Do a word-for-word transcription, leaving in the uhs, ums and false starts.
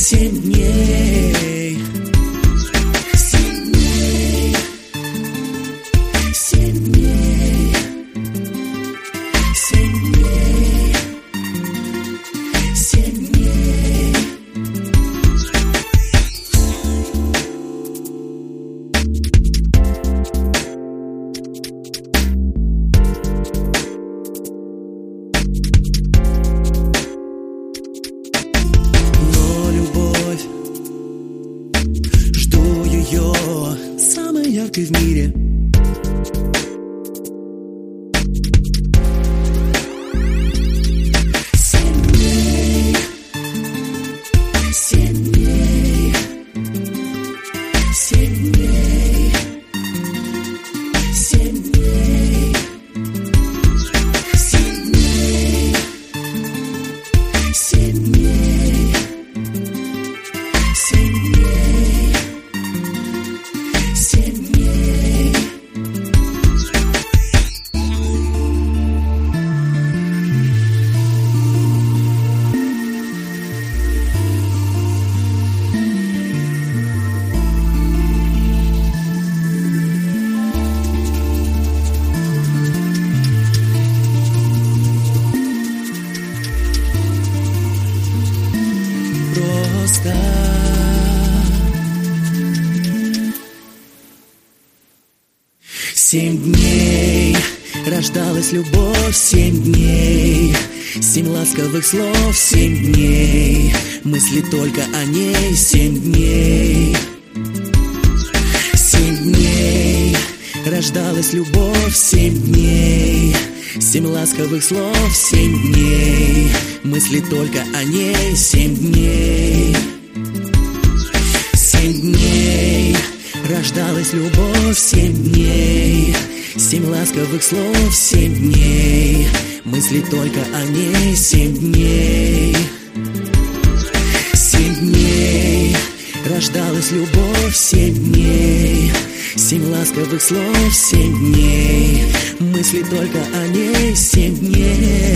семь дней. Семь дней. Семь дней. Семь дней. Семь дней. Но любовь, жду ее, самой яркой в мире. Семь дней. Семь дней. Семь дней. Семь дней. Семь дней. Семь дней. Семь дней. Семь дней. Просто семь дней рождалась любовь, семь дней, семь ласковых слов, семь дней, мысли только о ней, семь дней. Семь дней рождалась любовь, семь дней, семь ласковых слов, семь дней, мысли только о ней, семь дней. Семь дней рождалась любовь, семь дней, семь ласковых слов, семь дней, мысли только о ней, семь дней. Семь дней рождалась любовь, семь дней, семь ласковых слов, семь дней, мысли только о ней, семь дней.